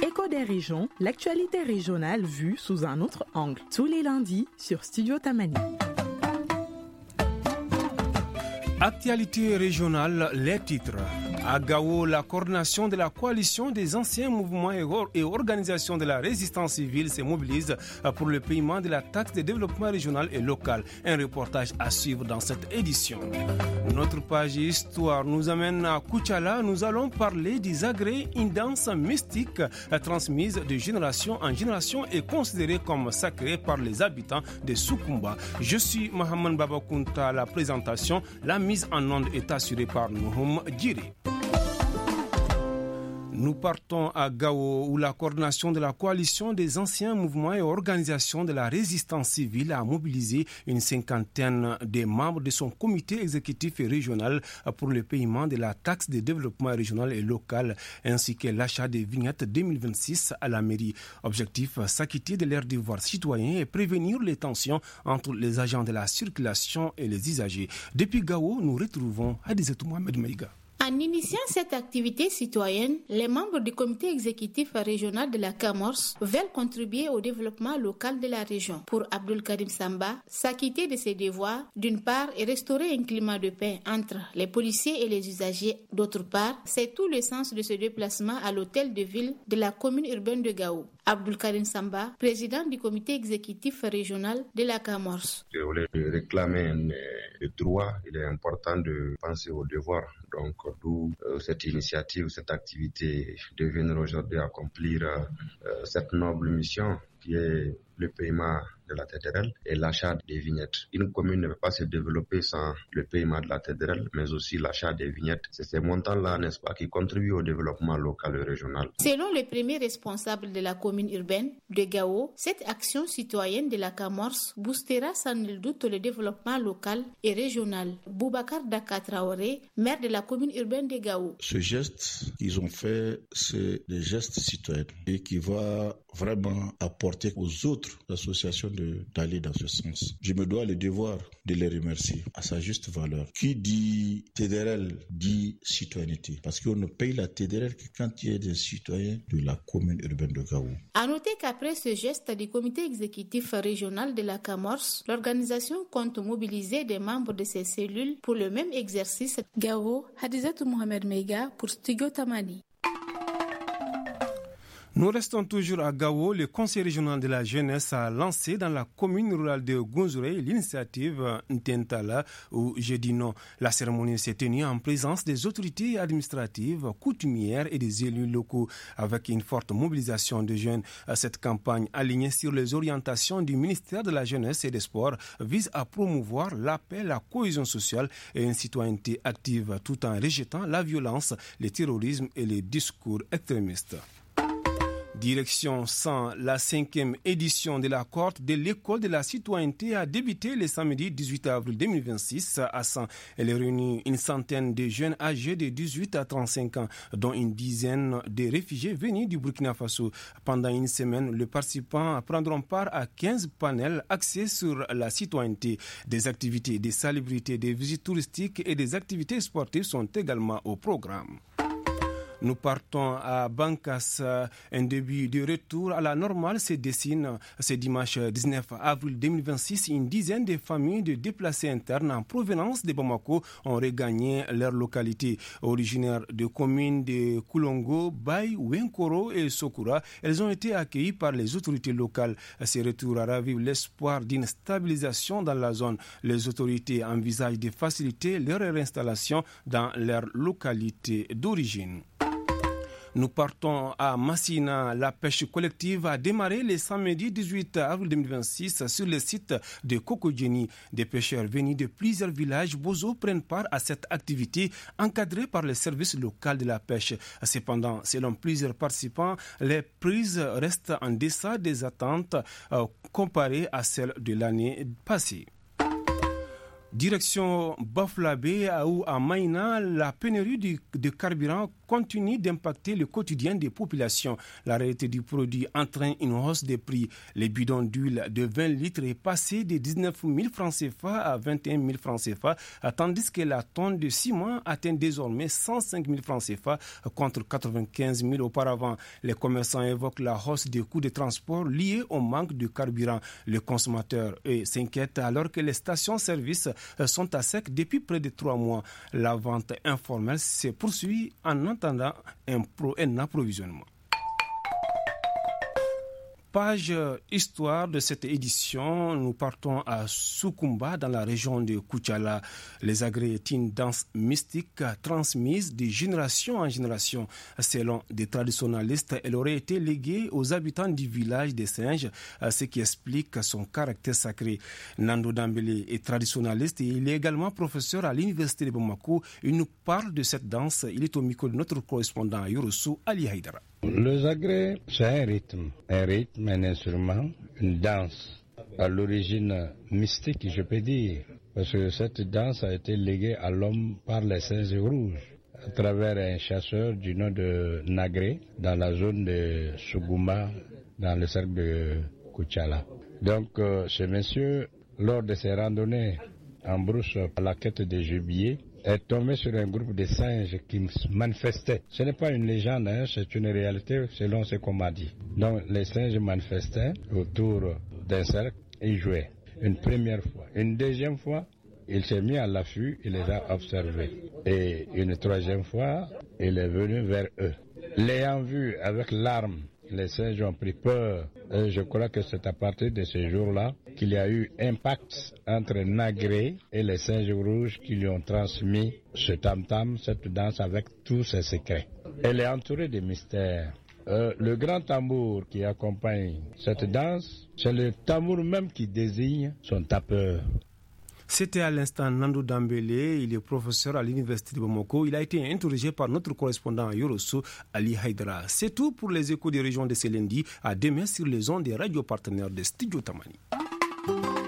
L'écho des régions, l'actualité régionale vue sous un autre angle. Tous les lundis sur Studio Tamani. Actualité régionale, les titres. À Gao, la coordination de la coalition des anciens mouvements et organisations de la résistance civile se mobilise pour le paiement de la taxe de développement régional et local. Un reportage à suivre dans cette édition. Notre page histoire nous amène à Koutchala. Nous allons parler des agrès, une danse mystique transmise de génération en génération et considérée comme sacrée par les habitants de Soukoumba. Je suis Mohamed Babakounta à la présentation. La mise en onde est assurée par Nouhoum Djiri. Nous partons à Gao où la coordination de la coalition des anciens mouvements et organisations de la résistance civile a mobilisé une cinquantaine de membres de son comité exécutif et régional pour le paiement de la taxe de développement régional et local ainsi que l'achat des vignettes 2026 à la mairie. Objectif, s'acquitter de leurs devoirs citoyens et prévenir les tensions entre les agents de la circulation et les usagers. Depuis Gao, nous retrouvons Hadizatou Mohamed Maïga. En initiant cette activité citoyenne, les membres du comité exécutif régional de la Camors veulent contribuer au développement local de la région. Pour Abdul Karim Samba, s'acquitter de ses devoirs, d'une part, et restaurer un climat de paix entre les policiers et les usagers, d'autre part, c'est tout le sens de ce déplacement à l'hôtel de ville de la commune urbaine de Gao. Abdul Karim Samba, président du comité exécutif régional de la Camors. Je voulais réclamer le droit, il est important de penser aux devoirs. Donc, d'où cette initiative, cette activité de venir aujourd'hui accomplir cette noble mission qui est le paiement de la TDRL et l'achat des vignettes. Une commune ne peut pas se développer sans le paiement de la TDRL, mais aussi l'achat des vignettes. C'est ces montants-là, n'est-ce pas, qui contribuent au développement local et régional. Selon le premier responsable de la commune urbaine de Gao, cette action citoyenne de la Camors boostera sans nul doute le développement local et régional. Boubacar Daka Traoré, maire de la commune urbaine de Gao. Ce geste qu'ils ont fait, c'est des gestes citoyens et qui va vraiment apporter aux autres associations d'aller dans ce sens. Je me dois le devoir de les remercier à sa juste valeur. Qui dit TDRL dit citoyenneté, parce qu'on ne paye la TDRL que quand il y a des citoyens de la commune urbaine de Gao. À noter qu'après ce geste du comité exécutif régional de la Camors, l'organisation compte mobiliser des membres de ses cellules pour le même exercice. Gao, Hadizatou Mohamed Meiga pour Studio Tamani. Nous restons toujours à Gao. Le Conseil régional de la jeunesse a lancé dans la commune rurale de Gonzouré l'initiative Ntentala ou Jeudi Non. La cérémonie s'est tenue en présence des autorités administratives, coutumières et des élus locaux. Avec une forte mobilisation de jeunes, cette campagne alignée sur les orientations du ministère de la Jeunesse et des Sports vise à promouvoir la paix, la cohésion sociale et une citoyenneté active tout en rejetant la violence, le terrorisme et les discours extrémistes. Direction 100, la 5e édition de la cohorte de l'école de la citoyenneté a débuté le samedi 18 avril 2026 à 100. Elle réunit une centaine de jeunes âgés de 18 à 35 ans, dont une dizaine de réfugiés venus du Burkina Faso. Pendant une semaine, les participants prendront part à 15 panels axés sur la citoyenneté. Des activités de salubrité, des visites touristiques et des activités sportives sont également au programme. Nous partons à Bankas. Un début de retour à la normale se dessine ce dimanche 19 avril 2026. Une dizaine de familles de déplacés internes en provenance de Bamako ont regagné leur localité. Originaires de communes de Koulongo, Baye, Wenkoro et Sokura, elles ont été accueillies par les autorités locales. Ces retours ravivent l'espoir d'une stabilisation dans la zone. Les autorités envisagent de faciliter leur réinstallation dans leur localité d'origine. Nous partons à Massina. La pêche collective a démarré le samedi 18 avril 2026 sur le site de Kokodjeni. Des pêcheurs venus de plusieurs villages Bozo prennent part à cette activité encadrée par le service local de la pêche. Cependant, selon plusieurs participants, les prises restent en deçà des attentes comparées à celles de l'année passée. Direction Baflabé ou à Maïna, la pénurie de carburant continue d'impacter le quotidien des populations. La réalité du produit entraîne une hausse des prix. Les bidons d'huile de 20 litres est passé de 19 000 francs CFA à 21 000 francs CFA, tandis que la tonne de ciment atteint désormais 105 000 francs CFA contre 95 000 auparavant. Les commerçants évoquent la hausse des coûts de transport liés au manque de carburant. Le consommateur s'inquiète alors que les stations-service sont à sec depuis près de 3 mois. La vente informelle se poursuit en attendant un approvisionnement. Page histoire de cette édition, nous partons à Soukoumba dans la région de Koutiala. Les agrès est une danse mystique transmise de génération en génération. Selon des traditionalistes, elle aurait été léguée aux habitants du village des singes, ce qui explique son caractère sacré. Nando Dambélé est traditionnaliste et il est également professeur à l'université de Bamako. Il nous parle de cette danse. Il est au micro de notre correspondant à Yorossou, Ali Haïdara. Le zagré, c'est un rythme, un instrument, une danse à l'origine mystique, je peux dire, parce que cette danse a été léguée à l'homme par les singes rouges à travers un chasseur du nom de Nagré dans la zone de Sougoumba, dans le cercle de Koutiala. Donc ce monsieur, lors de ses randonnées en brousse à la quête des gibiers, est tombé sur un groupe de singes qui manifestaient. Ce n'est pas une légende, c'est une réalité selon ce qu'on m'a dit. Donc les singes manifestaient autour d'un cercle et jouaient. Une première fois. Une deuxième fois, il s'est mis à l'affût, il les a observés. Et une troisième fois, il est venu vers eux. L'ayant vu avec l'arme, les singes ont pris peur. Et je crois que c'est à partir de ce jour-là qu'il y a eu impact entre Nagré et les singes rouges qui lui ont transmis ce tam-tam, cette danse avec tous ses secrets. Elle est entourée de mystères. Le grand tambour qui accompagne cette danse, c'est le tambour même qui désigne son tapeur. C'était à l'instant Nando Dambélé, il est professeur à l'université de Bamako. Il a été interrogé par notre correspondant à Yorossou, Ali Haïdara. C'est tout pour les échos des régions de ce lundi. À demain sur les ondes des radios partenaires de Studio Tamani.